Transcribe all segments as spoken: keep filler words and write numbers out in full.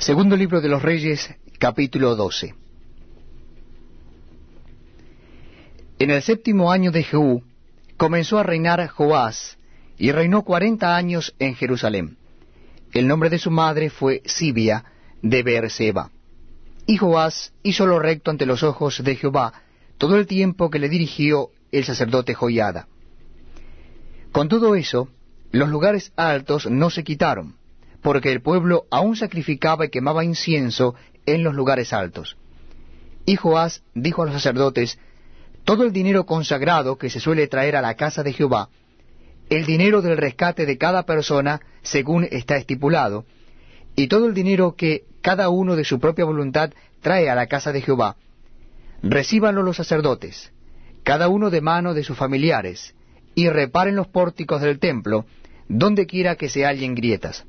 Segundo libro de los Reyes, capítulo doce. En el séptimo año de Jehú, comenzó a reinar Joás, y reinó cuarenta años en Jerusalén. El nombre de su madre fue Sibia, de Beerseba. Y Joás hizo lo recto ante los ojos de Jehová todo el tiempo que le dirigió el sacerdote Joiada. Con todo eso, los lugares altos no se quitaron, porque el pueblo aún sacrificaba y quemaba incienso en los lugares altos. Y Joás dijo a los sacerdotes: todo el dinero consagrado que se suele traer a la casa de Jehová, el dinero del rescate de cada persona según está estipulado, y todo el dinero que cada uno de su propia voluntad trae a la casa de Jehová, recíbanlo los sacerdotes, cada uno de mano de sus familiares, y reparen los pórticos del templo, donde quiera que se hallen grietas.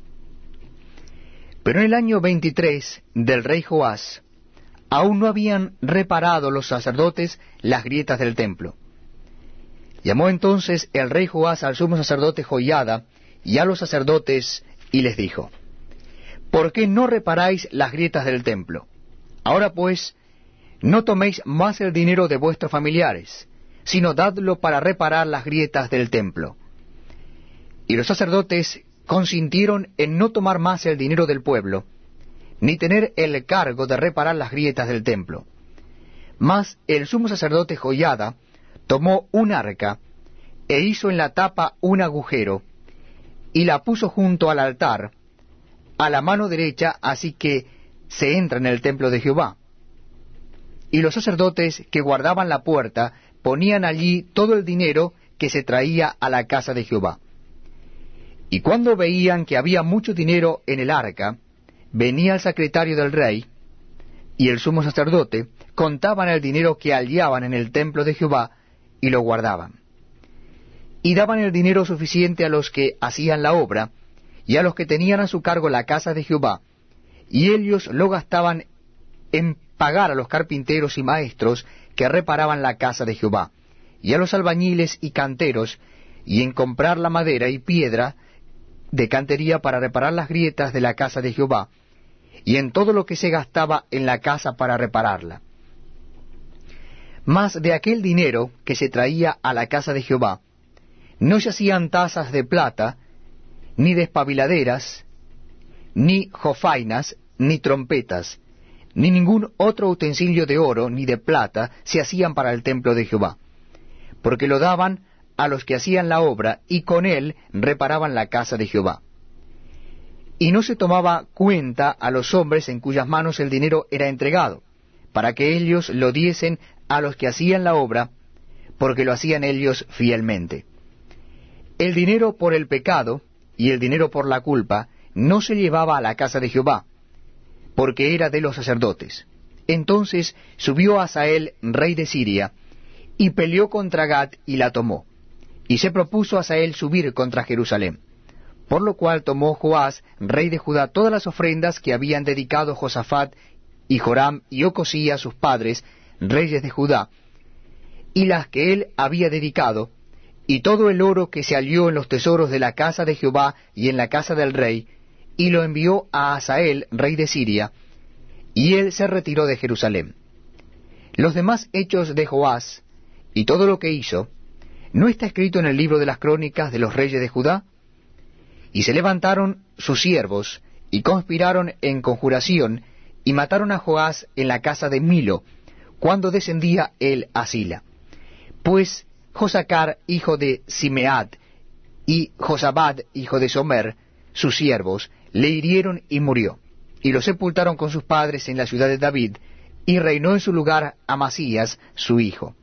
Pero en el año veintitrés del rey Joás, aún no habían reparado los sacerdotes las grietas del templo. Llamó entonces el rey Joás al sumo sacerdote Joiada y a los sacerdotes, y les dijo: ¿por qué no reparáis las grietas del templo? Ahora pues, no toméis más el dinero de vuestros familiares, sino dadlo para reparar las grietas del templo. Y los sacerdotes consintieron en no tomar más el dinero del pueblo, ni tener el cargo de reparar las grietas del templo. Mas el sumo sacerdote Joiada tomó un arca, e hizo en la tapa un agujero, y la puso junto al altar, a la mano derecha, así que se entra en el templo de Jehová. Y los sacerdotes que guardaban la puerta ponían allí todo el dinero que se traía a la casa de Jehová. Y cuando veían que había mucho dinero en el arca, venía el secretario del rey y el sumo sacerdote, contaban el dinero que hallaban en el templo de Jehová, y lo guardaban. Y daban el dinero suficiente a los que hacían la obra, y a los que tenían a su cargo la casa de Jehová, y ellos lo gastaban en pagar a los carpinteros y maestros que reparaban la casa de Jehová, y a los albañiles y canteros, y en comprar la madera y piedra de cantería para reparar las grietas de la casa de Jehová, y en todo lo que se gastaba en la casa para repararla. Mas de aquel dinero que se traía a la casa de Jehová, no se hacían tazas de plata, ni despabiladeras, ni jofainas, ni trompetas, ni ningún otro utensilio de oro ni de plata se hacían para el templo de Jehová, porque lo daban a los que hacían la obra, y con él reparaban la casa de Jehová. Y no se tomaba cuenta a los hombres en cuyas manos el dinero era entregado, para que ellos lo diesen a los que hacían la obra, porque lo hacían ellos fielmente. El dinero por el pecado y el dinero por la culpa no se llevaba a la casa de Jehová, porque era de los sacerdotes. Entonces subió Hazael, rey de Siria, y peleó contra Gat y la tomó. Y se propuso Hazael subir contra Jerusalén. Por lo cual tomó Joás, rey de Judá, todas las ofrendas que habían dedicado Josafat y Joram y Ocosías sus padres, reyes de Judá, y las que él había dedicado, y todo el oro que se halló en los tesoros de la casa de Jehová y en la casa del rey, y lo envió a Hazael, rey de Siria, y él se retiró de Jerusalén. Los demás hechos de Joás, y todo lo que hizo, ¿no está escrito en el libro de las crónicas de los reyes de Judá? Y se levantaron sus siervos, y conspiraron en conjuración, y mataron a Joás en la casa de Milo, cuando descendía él a Sila. Pues Josacar, hijo de Simeat, y Josabad, hijo de Somer, sus siervos, le hirieron y murió, y lo sepultaron con sus padres en la ciudad de David, y reinó en su lugar Amasías, su hijo.